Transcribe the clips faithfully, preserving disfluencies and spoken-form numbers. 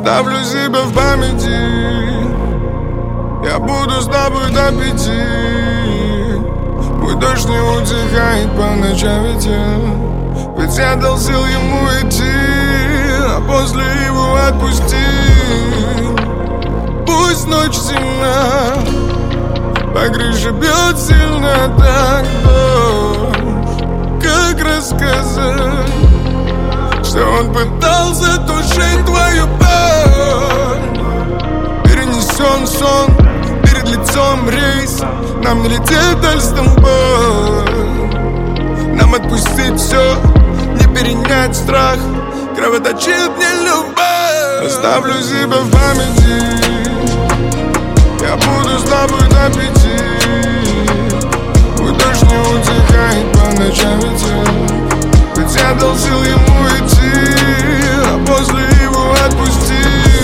Оставлю себя в памяти. Я буду с тобой до пяти. Мой дождь не утихает по ночам, ведь я Ведь я дал сил ему идти, а после его отпусти. Пусть ночь темна, по крыше бьет сильно так дождь. Как рассказать, что он пытался тушить твою боль? Перенесен сон, перед лицом рейс. Нам не лететь до Стамбула. Нам отпустить все, не перенять страх. Кровоточит мне любовь. Оставлю себя в памяти. Я буду с тобой до пяти. Мой дождь не утихает по ночам, ведь я Ведь я дал сил ему идти, а после его отпусти.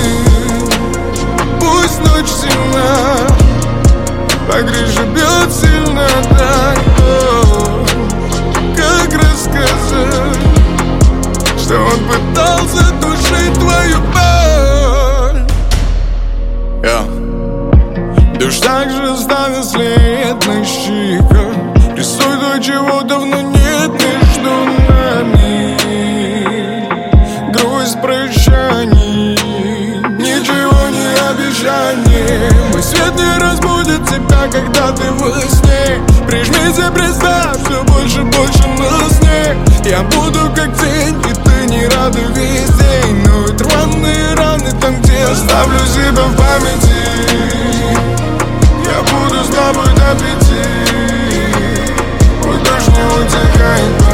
Пусть ночь темна, по крыше бьет сильно так дождь. Как рассказать, что он пытался душить твою боль? yeah. Дождь также оставит след на щеках. Рисуй то, чего давно нет между нами. Грусть прощаний, ничего не обещаний. Мой свет не разбудит тебя, когда ты во сне. Прижмись и представь, все больше, больше на сне. Я буду как тень, и ты не рада весь день. Но ведь рваные раны там, где оставлю себя в памяти. Я буду с тобой до пяти. Мой дождь не утихает.